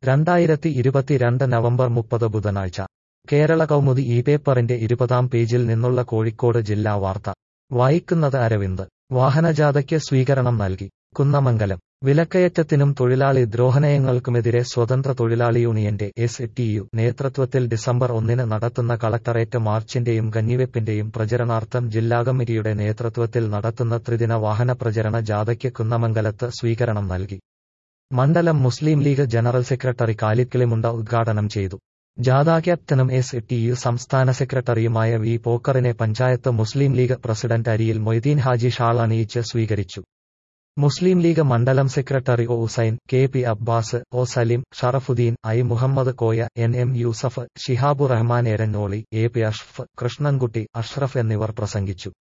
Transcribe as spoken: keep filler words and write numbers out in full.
രണ്ടായിരത്തി ഇരുപത്തിരണ്ട് നവംബർ മുപ്പത് ബുധനാഴ്ച കേരള കൗമുദി ഈ പേപ്പറിന്റെ ഇരുപതാം പേജിൽ നിന്നുള്ള കോഴിക്കോട് ജില്ലാ വാർത്ത വായിക്കുന്നത് അരവിന്ദ്. വാഹനജാഥയ്ക്ക് സ്വീകരണം നൽകി. കുന്നമംഗലം. വിലക്കയറ്റത്തിനും തൊഴിലാളി ദ്രോഹനയങ്ങൾക്കുമെതിരെ സ്വതന്ത്ര തൊഴിലാളി യൂണിയന്റെ എസ് ടി യു നേതൃത്വത്തിൽ ഡിസംബർ ഒന്നിന് നടത്തുന്ന കളക്ടറേറ്റ് മാർച്ചിന്റെയും കഞ്ഞിവെപ്പിന്റെയും പ്രചരണാർത്ഥം ജില്ലാ കമ്മിറ്റിയുടെ നേതൃത്വത്തിൽ നടത്തുന്ന ത്രിദിന വാഹന പ്രചരണ ജാഥയ്ക്ക് കുന്നമംഗലത്ത് സ്വീകരണം നൽകി. മണ്ഡലം മുസ്ലിം ലീഗ് ജനറൽ സെക്രട്ടറി ഖാലിദ് കിളിമുണ്ട ഉദ്ഘാടനം ചെയ്തു. ജാഥ ക്യാപ്റ്റനും എസ് ടി യു സംസ്ഥാന സെക്രട്ടറിയുമായ വി പോക്കറിനെ പഞ്ചായത്ത് മുസ്ലിം ലീഗ് പ്രസിഡന്റ് അരിയിൽ മൊയ്തീൻ ഹാജി ഷാൾ അണിയിച്ച് സ്വീകരിച്ചു. മുസ്ലിം ലീഗ് മണ്ഡലം secretary O Hussain, K P Abbas, O Saleem, Sharafuddin, I Muhammad Koya, N M Yusuf, Shihabur Rahman Erannoli, A P Ashraf, Krishnankutty, Ashraf എന്നിവർ പ്രസംഗിച്ചു.